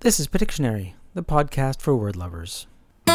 This is Pictionary, the podcast for word lovers.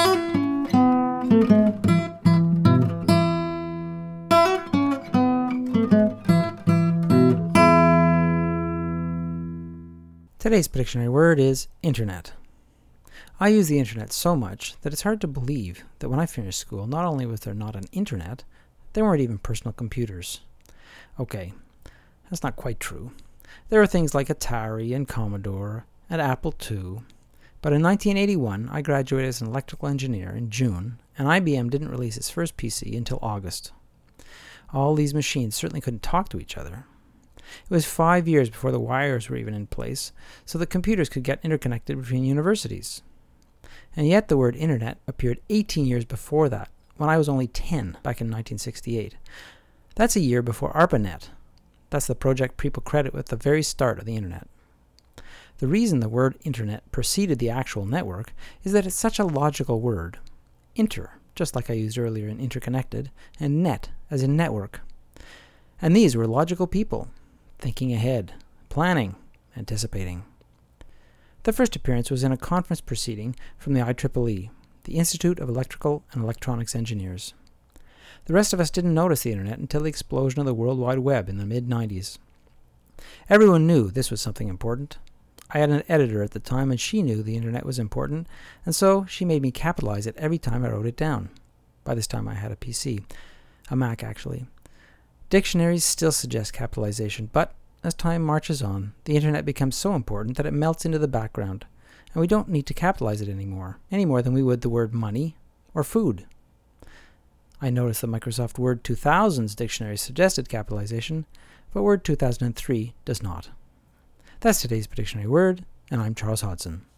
Today's Pictionary word is internet. I use the internet so much that it's hard to believe that when I finished school, not only was there not an internet, there weren't even personal computers. Okay, that's not quite true. There are things like Atari and Commodore and Apple II, but in 1981 I graduated as an electrical engineer in June, and IBM didn't release its first PC until August. All these machines certainly couldn't talk to each other. It was 5 years before the wires were even in place, so that computers could get interconnected between universities. And yet the word internet appeared 18 years before that, when I was only 10 back in 1968. That's a year before ARPANET. That's the project people credit with the very start of the internet. The reason the word internet preceded the actual network is that it's such a logical word. Inter, just like I used earlier in interconnected, and net, as in network. And these were logical people, thinking ahead, planning, anticipating. The first appearance was in a conference proceeding from the IEEE, the Institute of Electrical and Electronics Engineers. The rest of us didn't notice the internet until the explosion of the World Wide Web in the mid-90s. Everyone knew this was something important. I had an editor at the time, and she knew the internet was important, and so she made me capitalize it every time I wrote it down. By this time I had a PC, a Mac actually. Dictionaries still suggest capitalization, but as time marches on, the internet becomes so important that it melts into the background, and we don't need to capitalize it any more than we would the word money or food. I noticed that Microsoft Word 2000's dictionary suggested capitalization, but Word 2003 does not. That's today's Pictionary word, and I'm Charles Hodson.